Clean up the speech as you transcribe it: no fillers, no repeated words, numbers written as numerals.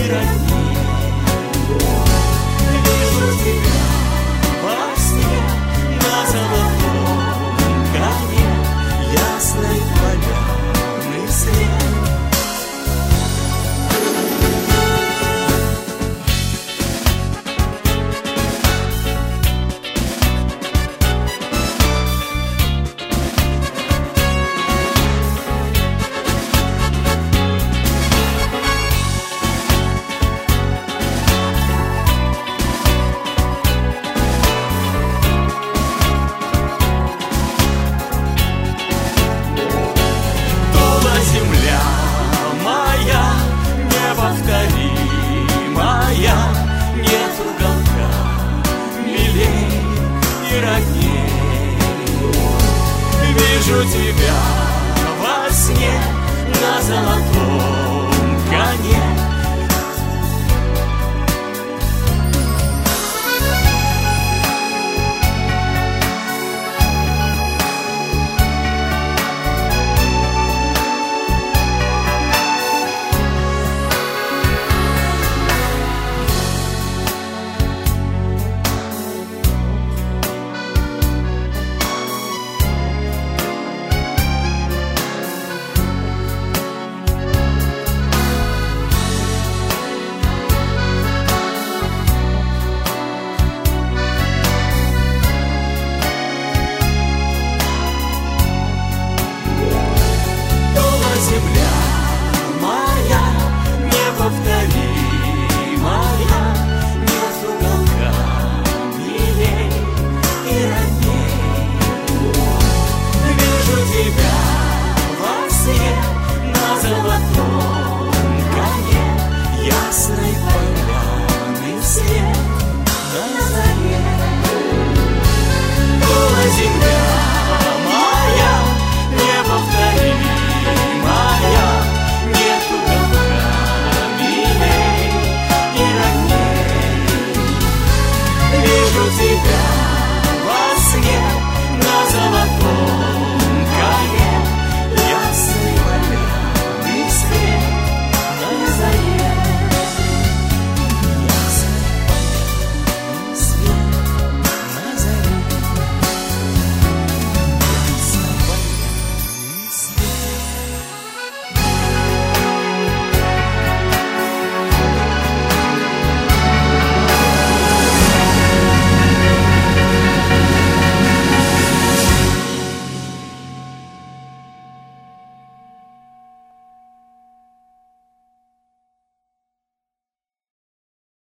родней. Вижу тебя во сне на золотом коне, ясный полярный свет. Неповторимая, нет уголка милей и родней. Вижу тебя во сне на золотом коне. Земля моя неповторимая, нет уголка милей и родней. Вижу тебя во сне на золотом коне, ясно